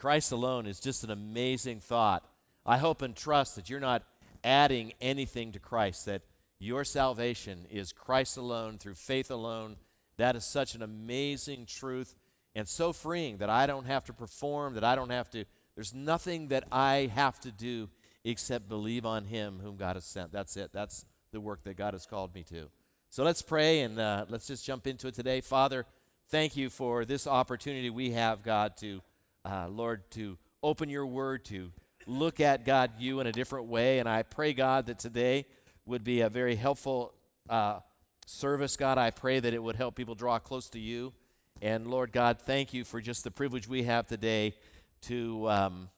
Christ alone is just an amazing thought. I hope and trust that you're not adding anything to Christ, that your salvation is Christ alone, through faith alone. That is such an amazing truth and so freeing that I don't have to perform, there's nothing that I have to do except believe on him whom God has sent. That's it. That's the work that God has called me to. So let's pray and let's just jump into it today. Father, thank you for this opportunity we have, God, to, Lord, to open your word, to look at, God, you in a different way. And I pray, God, that today would be a very helpful service. God, I pray that it would help people draw close to you. And Lord God, thank you for just the privilege we have today to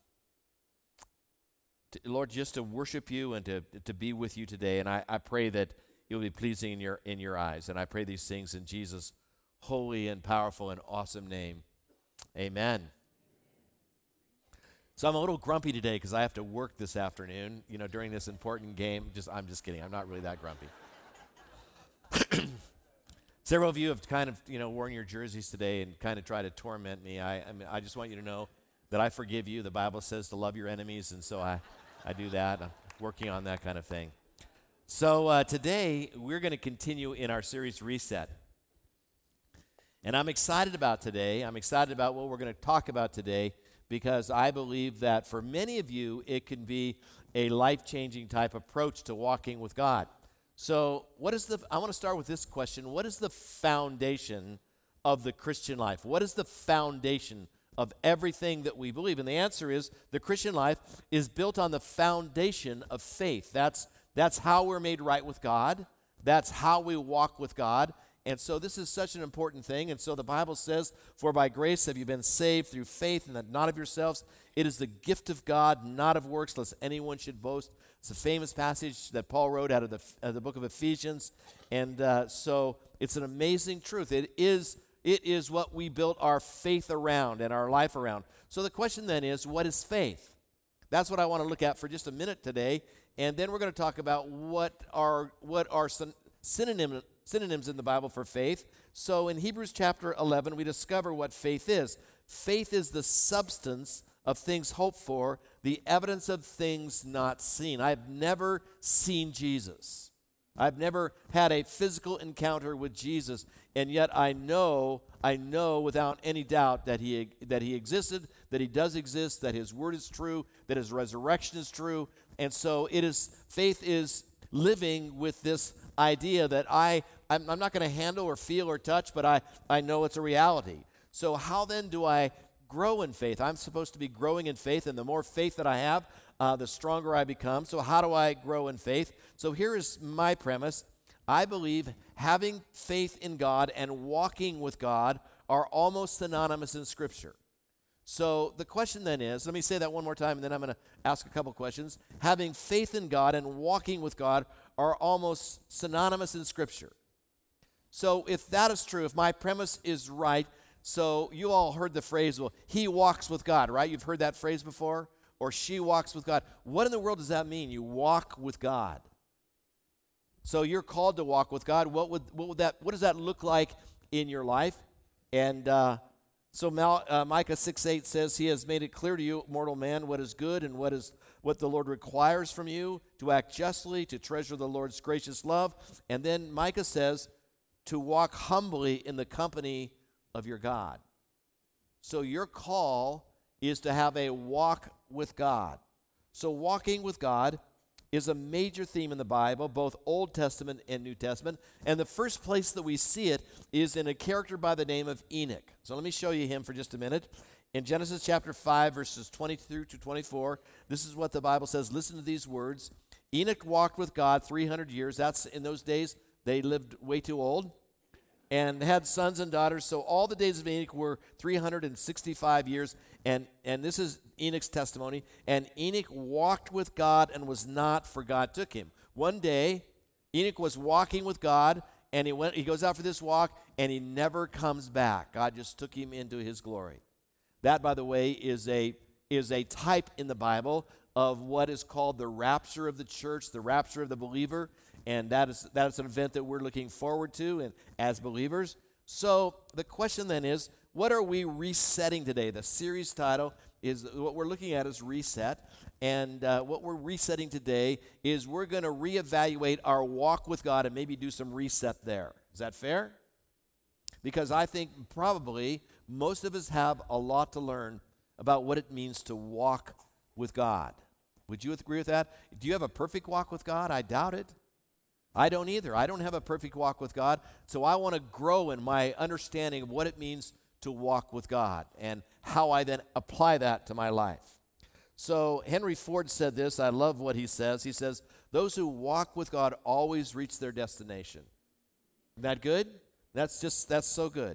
Lord, just to worship you and to be with you today. And I pray that you'll be pleasing in your eyes. And I pray these things in Jesus' holy and powerful and awesome name. Amen. So I'm a little grumpy today because I have to work this afternoon, during this important game. I'm just kidding. I'm not really that grumpy. Several of you have kind of, worn your jerseys today and kind of tried to torment me. I just want you to know that I forgive you. The Bible says to love your enemies, and so I do that. I'm working on that kind of thing. So today, we're going to continue in our series, Reset. And I'm excited about today. I'm excited about what we're going to talk about today because I believe that for many of you, it can be a life-changing type approach to walking with God. So I want to start with this question. What is the foundation of the Christian life? What is the foundation of everything that we believe? And the answer is the Christian life is built on the foundation of faith. That's how we're made right with God. That's how we walk with God. And so this is such an important thing. And so the Bible says, "For by grace have you been saved through faith, and that not of yourselves. It is the gift of God, not of works, lest anyone should boast." It's a famous passage that Paul wrote out of the book of Ephesians. And so it's an amazing truth. It is what we built our faith around and our life around. So the question then is, what is faith? That's what I want to look at for just a minute today. And then we're going to talk about what are some synonyms in the Bible for faith. So in Hebrews chapter 11, we discover what faith is. Faith is the substance of things hoped for, the evidence of things not seen. I've never seen Jesus. I've never had a physical encounter with Jesus, and yet I know without any doubt that he existed, that he does exist, that his word is true, that his resurrection is true. And so faith is living with this idea that I'm not going to handle or feel or touch, but I know it's a reality. So how then do I grow in faith? I'm supposed to be growing in faith, and the more faith that I have, the stronger I become. So how do I grow in faith? So here is my premise. I believe having faith in God and walking with God are almost synonymous in Scripture. So the question then is, let me say that one more time, and then I'm going to ask a couple questions. Having faith in God and walking with God are almost synonymous in Scripture. So if that is true, if my premise is right, so you all heard the phrase, well, he walks with God, right? You've heard that phrase before? Or she walks with God. What in the world does that mean? You walk with God. So you're called to walk with God. What does that look like in your life? And so Micah 6:8 says, "He has made it clear to you, mortal man, what is good and what the Lord requires from you, to act justly, to treasure the Lord's gracious love." And then Micah says, to walk humbly in the company of your God. So your call is to have a walk with God. So walking with God is a major theme in the Bible, both Old Testament and New Testament. And the first place that we see it is in a character by the name of Enoch. So let me show you him for just a minute. In Genesis chapter 5, verses 20 through to 24, this is what the Bible says. Listen to these words. Enoch walked with God 300 years. That's in those days, they lived way too old, and had sons and daughters. So all the days of Enoch were 365 years. And this is Enoch's testimony. And Enoch walked with God and was not, for God took him. One day, Enoch was walking with God, and he goes out for this walk, and he never comes back. God just took him into his glory. That, by the way, is a type in the Bible of what is called the rapture of the church, the rapture of the believer. And that is an event that we're looking forward to and as believers. So the question then is, what are we resetting today? The series title is what we're looking at is reset. And what we're resetting today is we're going to reevaluate our walk with God and maybe do some reset there. Is that fair? Because I think probably most of us have a lot to learn about what it means to walk with God. Would you agree with that? Do you have a perfect walk with God? I doubt it. I don't either. I don't have a perfect walk with God, so I want to grow in my understanding of what it means to walk with God and how I then apply that to my life. So Henry Ford said this. I love what he says. He says, those who walk with God always reach their destination. Isn't that good? That's so good.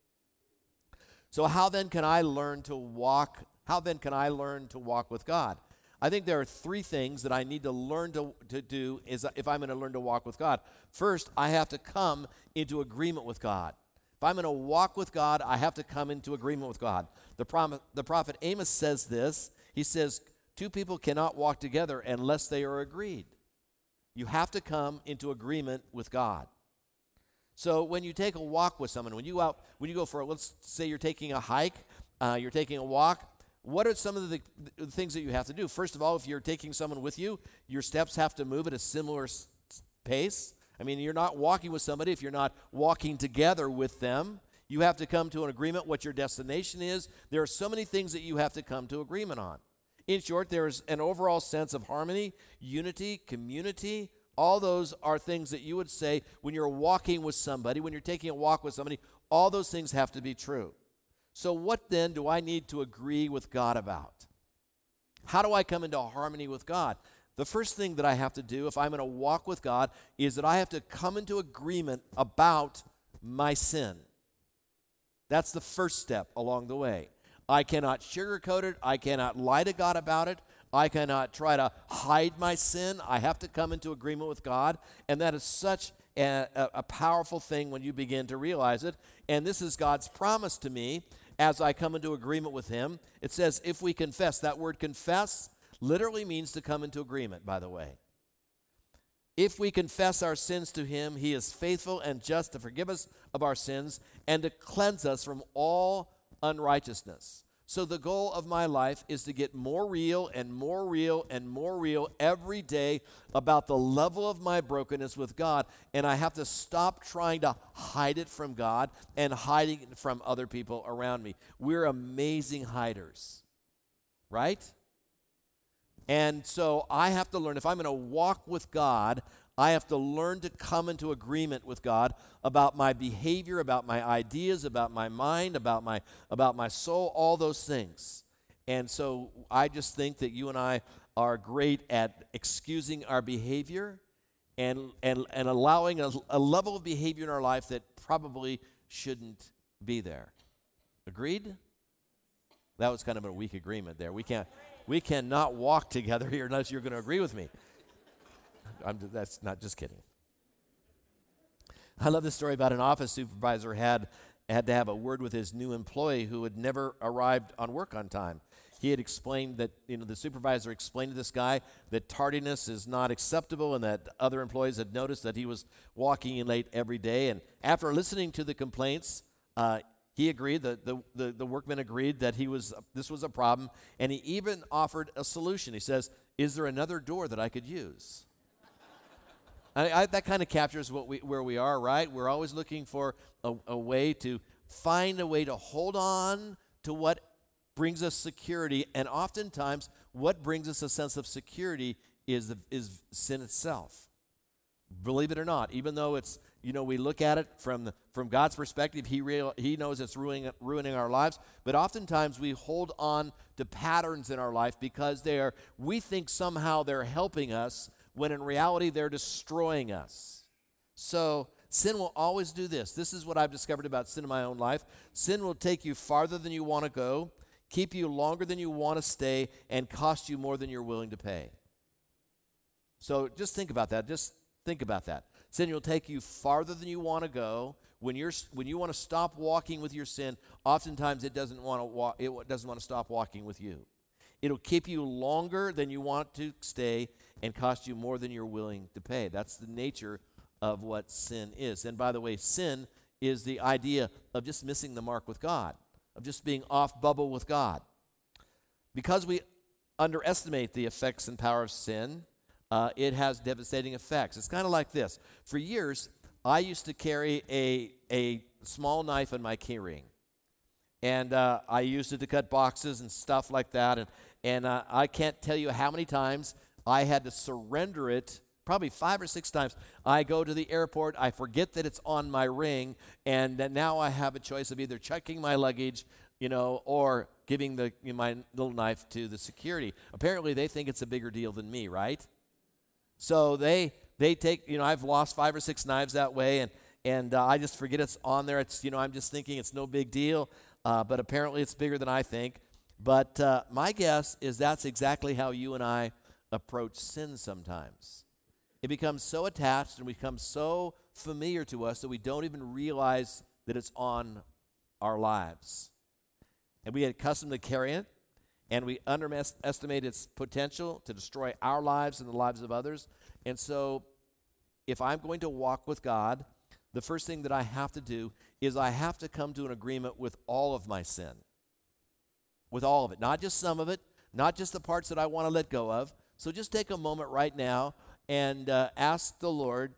So how then can I learn to walk? How then can I learn to walk with God? I think there are three things that I need to learn to do if I'm going to learn to walk with God. First, I have to come into agreement with God. If I'm going to walk with God, I have to come into agreement with God. The prophet Amos says this. He says, two people cannot walk together unless they are agreed. You have to come into agreement with God. So when you take a walk with someone, when you go for, let's say you're taking a hike, you're taking a walk, what are some of the things that you have to do? First of all, if you're taking someone with you, your steps have to move at a similar pace. I mean, you're not walking with somebody if you're not walking together with them. You have to come to an agreement what your destination is. There are so many things that you have to come to agreement on. In short, there's an overall sense of harmony, unity, community. All those are things that you would say when you're walking with somebody, when you're taking a walk with somebody, all those things have to be true. So what then do I need to agree with God about? How do I come into harmony with God? The first thing that I have to do if I'm going to walk with God is that I have to come into agreement about my sin. That's the first step along the way. I cannot sugarcoat it. I cannot lie to God about it. I cannot try to hide my sin. I have to come into agreement with God, and that is such a powerful thing when you begin to realize it. And this is God's promise to me as I come into agreement with Him. It says, if we confess, that word confess literally means to come into agreement, by the way. If we confess our sins to Him, He is faithful and just to forgive us of our sins and to cleanse us from all unrighteousness. So the goal of my life is to get more real and more real and more real every day about the level of my brokenness with God. And I have to stop trying to hide it from God and hiding it from other people around me. We're amazing hiders, right? And so I have to learn, if I'm going to walk with God, I have to learn to come into agreement with God about my behavior, about my ideas, about my mind, about my soul, all those things. And so I just think that you and I are great at excusing our behavior and allowing a level of behavior in our life that probably shouldn't be there. Agreed? That was kind of a weak agreement there. We cannot walk together here unless you're going to agree with me. That's not just kidding. I love this story about an office supervisor had to have a word with his new employee who had never arrived on work on time. He had explained that, the supervisor explained to this guy that tardiness is not acceptable and that other employees had noticed that he was walking in late every day. And after listening to the complaints, he agreed, the workman agreed that this was a problem, and he even offered a solution. He says, is there another door that I could use? That kind of captures where we are, right? We're always looking for a way to find a way to hold on to what brings us security, and oftentimes what brings us a sense of security is sin itself. Believe it or not, even though it's, we look at it from God's perspective, He knows it's ruining our lives, but oftentimes we hold on to patterns in our life because we think somehow they're helping us, when in reality they're destroying us. So sin will always do this. This is what I've discovered about sin in my own life. Sin will take you farther than you want to go, keep you longer than you want to stay, and cost you more than you're willing to pay. So just think about that. Just think about that. Sin will take you farther than you want to go. When you want to stop walking with your sin, oftentimes it doesn't want to stop walking with you. It'll keep you longer than you want to stay and cost you more than you're willing to pay. That's the nature of what sin is. And by the way, sin is the idea of just missing the mark with God, of just being off bubble with God. Because we underestimate the effects and power of sin, it has devastating effects. It's kind of like this. For years, I used to carry a small knife in my key ring. And I used it to cut boxes and stuff like that. And I can't tell you how many times I had to surrender it, probably 5 or 6 times. I go to the airport, I forget that it's on my ring, and now I have a choice of either checking my luggage, or giving my little knife to the security. Apparently, they think it's a bigger deal than me, right? So they take, I've lost 5 or 6 knives that way, and I just forget it's on there. It's, I'm just thinking it's no big deal, but apparently it's bigger than I think. But my guess is that's exactly how you and I approach sin sometimes. It becomes so attached and becomes so familiar to us that we don't even realize that it's on our lives. And we get accustomed to carrying it, and we underestimate its potential to destroy our lives and the lives of others. And so if I'm going to walk with God, the first thing that I have to do is I have to come to an agreement with all of my sin. With all of it, not just some of it, not just the parts that I want to let go of. So just take a moment right now and ask the Lord,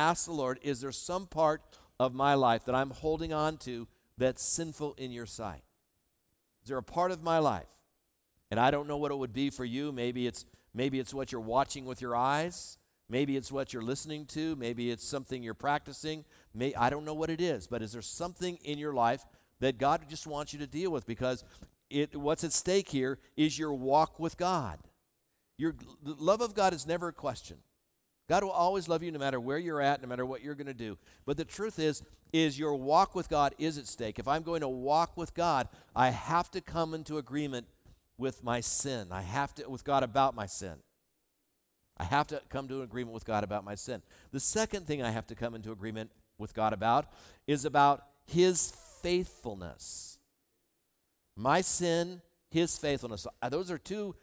is there some part of my life that I'm holding on to that's sinful in your sight? Is there a part of my life? And I don't know what it would be for you. Maybe it's what you're watching with your eyes. Maybe it's what you're listening to. Maybe it's something you're practicing. I don't know what it is, but is there something in your life that God just wants you to deal with? Because what's at stake here is your walk with God. The love of God is never a question. God will always love you no matter where you're at, no matter what you're going to do. But the truth is your walk with God is at stake. If I'm going to walk with God, I have to come into agreement with my sin. With God about my sin. I have to come to an agreement with God about my sin. The second thing I have to come into agreement with God about is about His faithfulness. My sin, His faithfulness. Those are two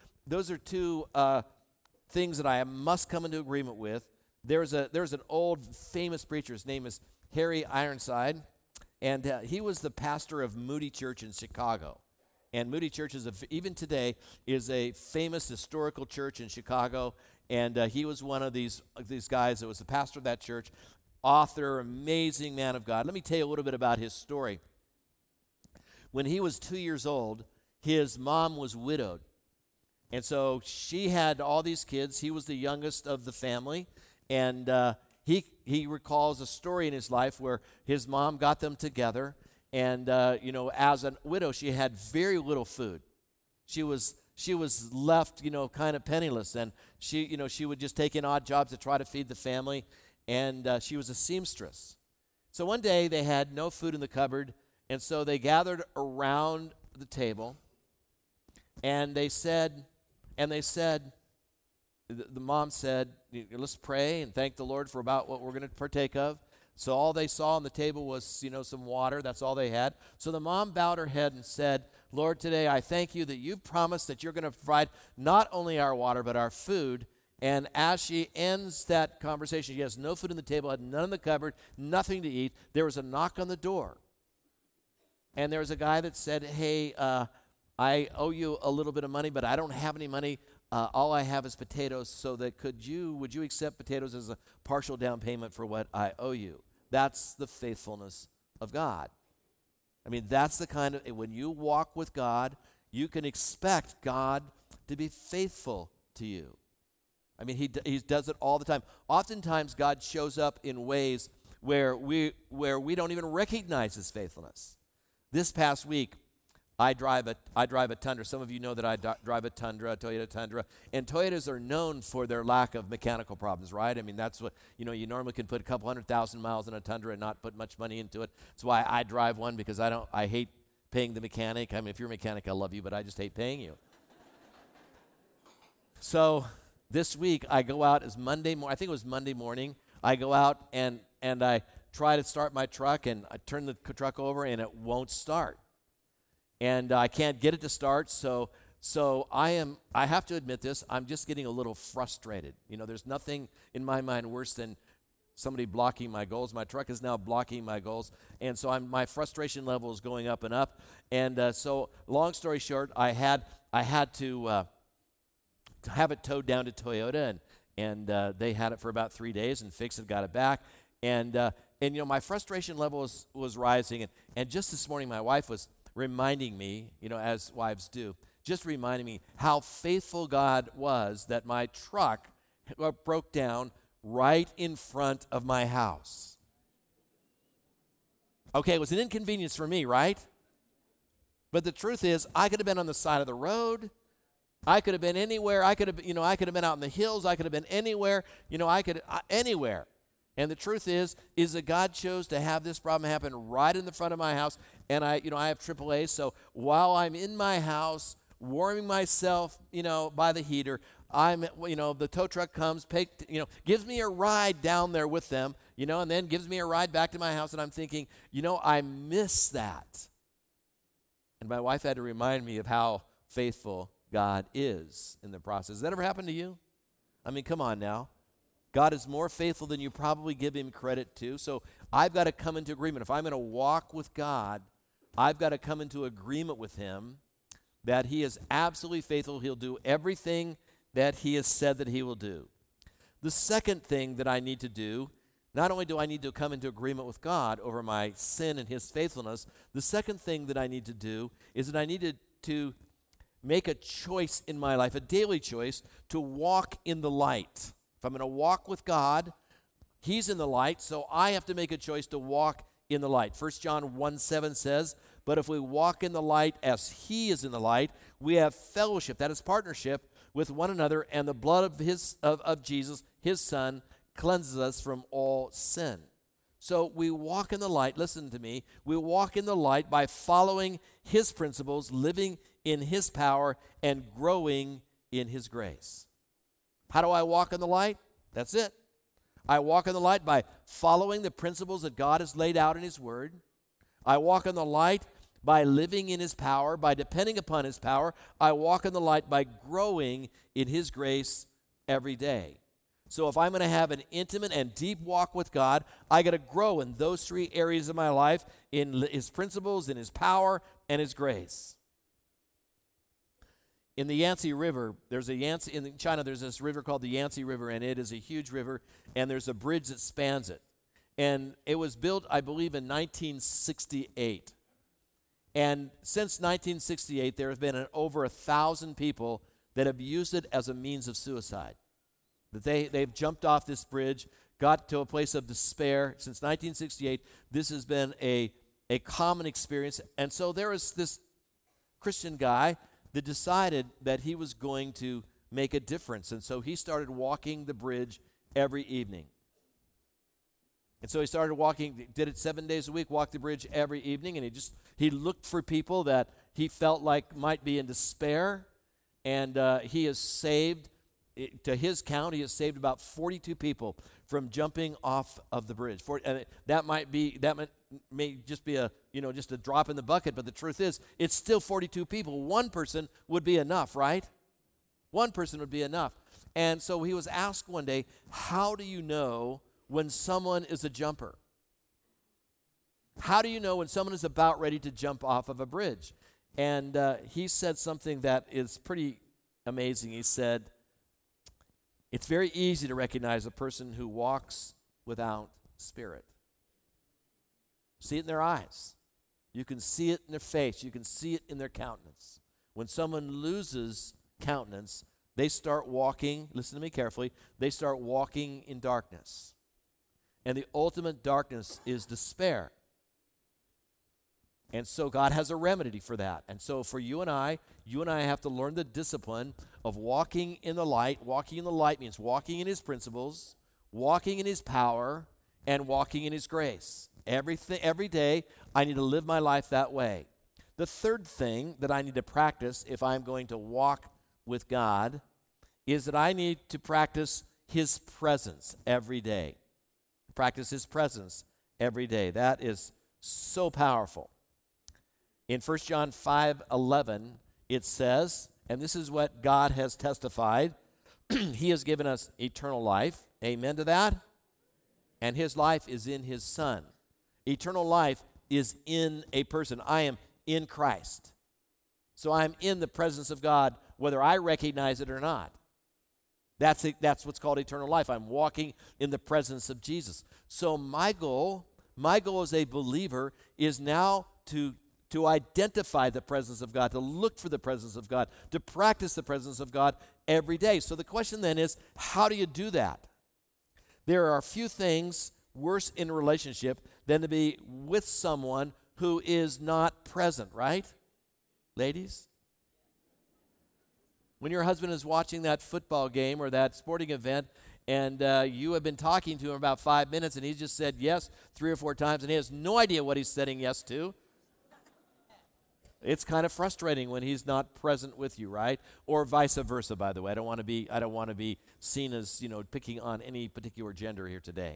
things that I must come into agreement with. There's an old famous preacher. His name is Harry Ironside, and he was the pastor of Moody Church in Chicago. And Moody Church even today is a famous historical church in Chicago. And he was one of these guys that was the pastor of that church, author, amazing man of God. Let me tell you a little bit about his story. When he was 2 years old, his mom was widowed. And so she had all these kids. He was the youngest of the family. And he recalls a story in his life where his mom got them together. And, as a widow, she had very little food. She was left, kind of penniless. And she would just take in odd jobs to try to feed the family. And she was a seamstress. So one day they had no food in the cupboard. And so they gathered around the table. And they said, the mom said, let's pray and thank the Lord for about what we're going to partake of. So all they saw on the table was, some water. That's all they had. So the mom bowed her head and said, Lord, today I thank you that you've promised that you're going to provide not only our water, but our food. And as she ends that conversation, she has no food on the table, had none in the cupboard, nothing to eat. There was a knock on the door. And there was a guy that said, hey, I owe you a little bit of money, but I don't have any money. All I have is potatoes, so that would you accept potatoes as a partial down payment for what I owe you? That's the faithfulness of God. I mean, that's the kind of, when you walk with God, you can expect God to be faithful to you. I mean, he does it all the time. Oftentimes, God shows up in ways where we don't even recognize His faithfulness. This past week, I drive a Tundra. Some of you know that I drive a Tundra, a Toyota Tundra. And Toyotas are known for their lack of mechanical problems, right? I mean, that's what, you normally can put a couple 100,000 miles in a Tundra and not put much money into it. That's why I drive one, because I hate paying the mechanic. I mean, if you're a mechanic, I love you, but I just hate paying you. So this week, I go out, I think it was Monday morning. I go out and I try to start my truck, and I turn the truck over, and it won't start. And I can't get it to start, so I have to admit this, I'm just getting a little frustrated. There's nothing in my mind worse than somebody blocking my goals. My truck is now blocking my goals, and so my frustration level is going up and up. And so long story short, I had I had to have it towed down to Toyota, and they had it for about 3 days and fixed it, got it back. And my frustration level was rising. And just this morning, my wife was reminding me, as wives do, just reminding me how faithful God was that my truck broke down right in front of my house. Okay, it was an inconvenience for me, right? But the truth is, I could have been on the side of the road. I could have been anywhere. I could have been out in the hills. I could have been anywhere. Anywhere. And the truth is that God chose to have this problem happen right in the front of my house. And I have AAA. So while I'm in my house warming myself, by the heater, the tow truck comes, gives me a ride down there with them, and then gives me a ride back to my house. And I'm thinking, I miss that. And my wife had to remind me of how faithful God is in the process. Has that ever happened to you? I mean, come on now. God is more faithful than you probably give him credit to. So I've got to come into agreement. If I'm going to walk with God, I've got to come into agreement with him that he is absolutely faithful. He'll do everything that he has said that he will do. The second thing that I need to do, not only do I need to come into agreement with God over my sin and his faithfulness, the second thing that I need to do is that I need to make a choice in my life, a daily choice, to walk in the light. If I'm going to walk with God, he's in the light, so I have to make a choice to walk in the light. 1 John 1:7 says, "But if we walk in the light as he is in the light, we have fellowship," that is partnership, "with one another, and the blood of Jesus, his son, cleanses us from all sin." So we walk in the light, listen to me, we walk in the light by following his principles, living in his power, and growing in his grace. How do I walk in the light? That's it. I walk in the light by following the principles that God has laid out in his word. I walk in the light by living in his power, by depending upon his power. I walk in the light by growing in his grace every day. So if I'm going to have an intimate and deep walk with God, I got to grow in those three areas of my life, in his principles, in his power, and his grace. In the Yangtze River, in China, there's this river called the Yangtze River, and it is a huge river, and there's a bridge that spans it. And it was built, I believe, in 1968. And since 1968, there have been over 1,000 people that have used it as a means of suicide. That they've jumped off this bridge, got to a place of despair. Since 1968, this has been a common experience. And so there was this Christian guy that decided that he was going to make a difference. And so he started walking the bridge every evening. And so he started walking, did it 7 days a week, walked the bridge every evening, and he looked for people that he felt like might be in despair, and he has saved, to his count, he has saved about 42 people from jumping off of the bridge. That may just be just a drop in the bucket, but the truth is, it's still 42 people. One person would be enough, right? One person would be enough. And so he was asked one day, how do you know when someone is a jumper? How do you know when someone is about ready to jump off of a bridge? And he said something that is pretty amazing. He said, it's very easy to recognize a person who walks without spirit. See it in their eyes. You can see it in their face. You can see it in their countenance. When someone loses countenance, they start walking, listen to me carefully, they start walking in darkness. And the ultimate darkness is despair. And so God has a remedy for that. And so for you and I have to learn the discipline of walking in the light. Walking in the light means walking in his principles, walking in his power, and walking in his grace. Every day, I need to live my life that way. The third thing that I need to practice if I'm going to walk with God is that I need to practice his presence every day. Practice his presence every day. That is so powerful. In 1 John 5:11, it says, and this is what God has testified, he has given us eternal life. Amen to that? And his life is in his Son. Eternal life is in a person. I am in Christ. So I'm in the presence of God whether I recognize it or not. That's it. That's what's called eternal life. I'm walking in the presence of Jesus. So my goal as a believer is now to identify the presence of God, to look for the presence of God, to practice the presence of God every day. So the question then is, how do you do that? There are a few things worse in a relationship than to be with someone who is not present, right? Ladies? When your husband is watching that football game or that sporting event and you have been talking to him about 5 minutes and he's just said yes 3 or 4 times and he has no idea what he's saying yes to, it's kind of frustrating when he's not present with you, right? Or vice versa, by the way. I don't want to be seen as, picking on any particular gender here today.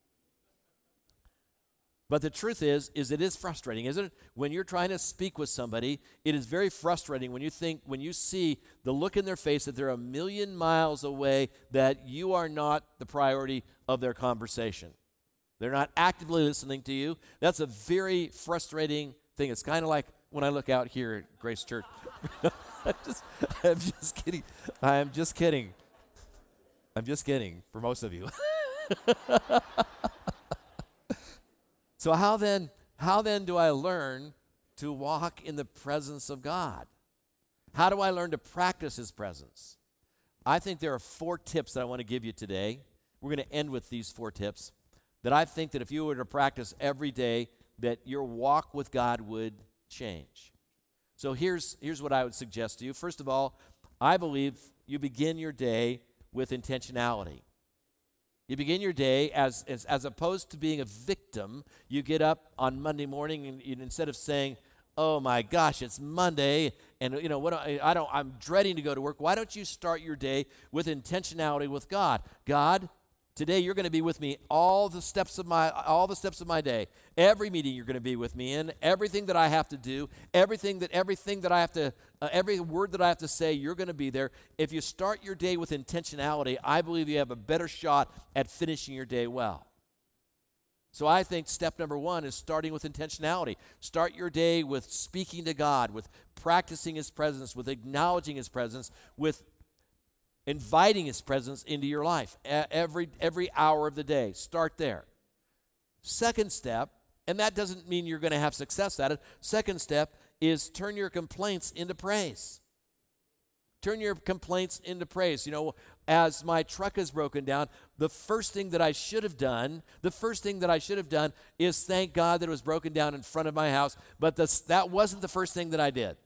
But the truth is it is frustrating, isn't it? When you're trying to speak with somebody, it is very frustrating when you see the look in their face that they're a million miles away, that you are not the priority of their conversation. They're not actively listening to you. That's a very frustrating thing. It's kind of like when I look out here at Grace Church. I'm just kidding. I'm just kidding for most of you. So how then do I learn to walk in the presence of God? How do I learn to practice His presence? I think there are 4 tips that I want to give you today. We're going to end with these 4 tips that I think that if you were to practice every day, that your walk with God would change. So here's what I would suggest to you. First of all, I believe you begin your day with intentionality. You begin your day as opposed to being a victim. You get up on Monday morning and instead of saying, "Oh my gosh, it's Monday," and I'm dreading to go to work. Why don't you start your day with intentionality with God? God, today you're going to be with me all the steps of my day. Every meeting you're going to be with me in. Everything that I have to do, everything that I have to, every word that I have to say, you're going to be there. If you start your day with intentionality, I believe you have a better shot at finishing your day well. So I think step number 1 is starting with intentionality. Start your day with speaking to God, with practicing His presence, with acknowledging His presence, with inviting His presence into your life every hour of the day. Start there. Second step, and that doesn't mean you're going to have success at it. Second step is turn your complaints into praise. Turn your complaints into praise. As my truck is broken down, the first thing that I should have done is thank God that it was broken down in front of my house, but that wasn't the first thing that I did.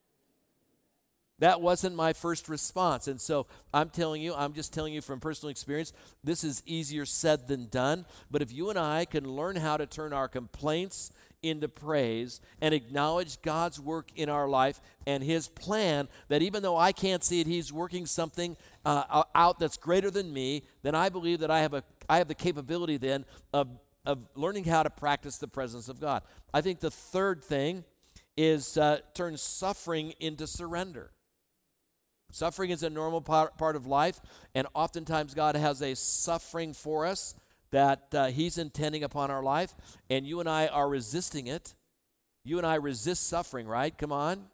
That wasn't my first response. And so I'm just telling you from personal experience, this is easier said than done. But if you and I can learn how to turn our complaints into praise and acknowledge God's work in our life and His plan, that even though I can't see it, He's working something out that's greater than me, then I believe that I have the capability then of learning how to practice the presence of God. I think the third thing is turn suffering into surrender. Suffering is a normal part of life, and oftentimes God has a suffering for us that He's intending upon our life, and you and I are resisting it. You and I resist suffering, right? Come on.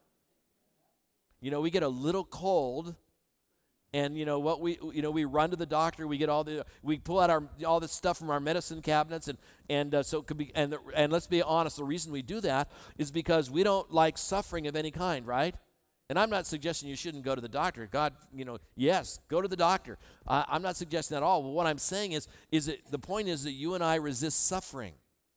We get a little cold, and we run to the doctor. We pull out all this stuff from our medicine cabinets, and so it could be. And let's be honest, the reason we do that is because we don't like suffering of any kind, right? And I'm not suggesting you shouldn't go to the doctor. God, yes, go to the doctor. I'm not suggesting that at all. But what I'm saying is the point is that you and I resist suffering.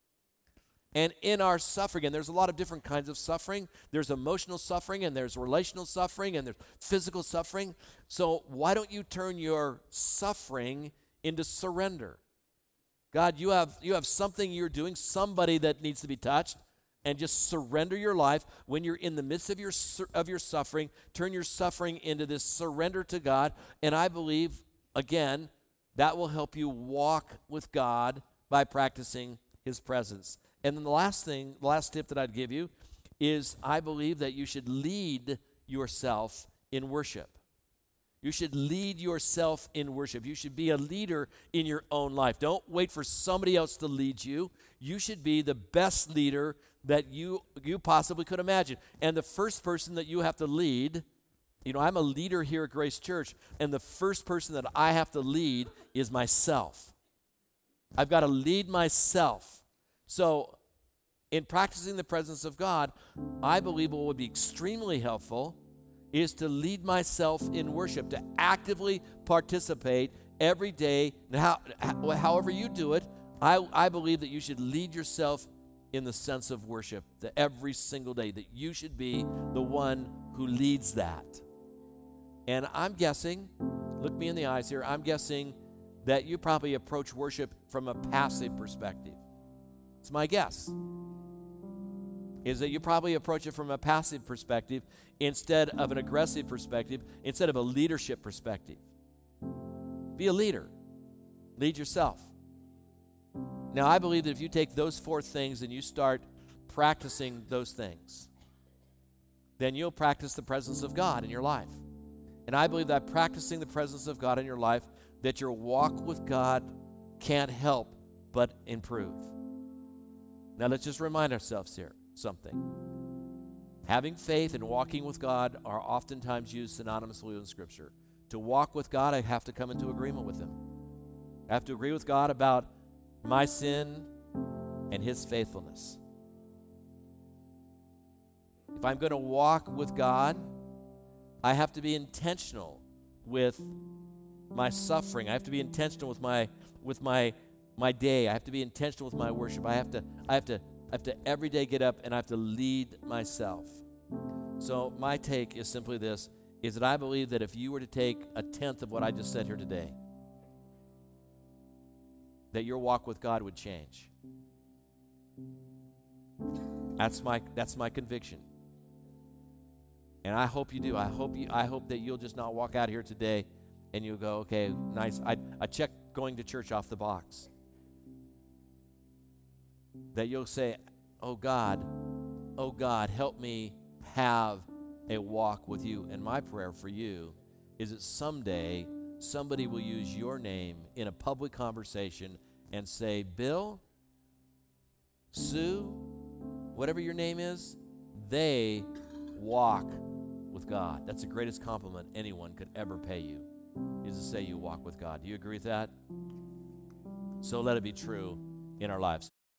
And in our suffering, and there's a lot of different kinds of suffering. There's emotional suffering, and there's relational suffering, and there's physical suffering. So why don't you turn your suffering into surrender? God, you have something you're doing, somebody that needs to be touched. And just surrender your life when you're in the midst of your suffering. Turn your suffering into this surrender to God. And I believe, again, that will help you walk with God by practicing His presence. And then the last tip that I'd give you is I believe that you should lead yourself in worship. You should lead yourself in worship. You should be a leader in your own life. Don't wait for somebody else to lead you. You should be the best leader that you possibly could imagine. And the first person that you have to lead, I'm a leader here at Grace Church, and the first person that I have to lead is myself. I've got to lead myself. So in practicing the presence of God, I believe what would be extremely helpful is to lead myself in worship, to actively participate every day. However you do it, I believe that you should lead yourself in the sense of worship, that every single day, that you should be the one who leads that. And I'm guessing, look me in the eyes here, I'm guessing that you probably approach worship from a passive perspective. It's my guess, is that you probably approach it from a passive perspective instead of an aggressive perspective, instead of a leadership perspective. Be a leader. Lead yourself. Now, I believe that if you take those 4 things and you start practicing those things, then you'll practice the presence of God in your life. And I believe that practicing the presence of God in your life, that your walk with God can't help but improve. Now, let's just remind ourselves here something. Having faith and walking with God are oftentimes used synonymously in Scripture. To walk with God, I have to come into agreement with Him. I have to agree with God about my sin and His faithfulness. If I'm going to walk with God, I have to be intentional with my suffering. I have to be intentional with my day. I have to be intentional with my worship. I have to every day get up and I have to lead myself. So my take is simply this, is that I believe that if you were to take 1/10 of what I just said here today, that your walk with God would change. That's my conviction. And I hope you do. I hope that you'll just not walk out here today and you'll go, okay, nice. I checked going to church off the box. That you'll say, oh God, help me have a walk with you. And my prayer for you is that someday somebody will use your name in a public conversation and say, Bill, Sue, whatever your name is, they walk with God. That's the greatest compliment anyone could ever pay you, is to say you walk with God. Do you agree with that? So let it be true in our lives.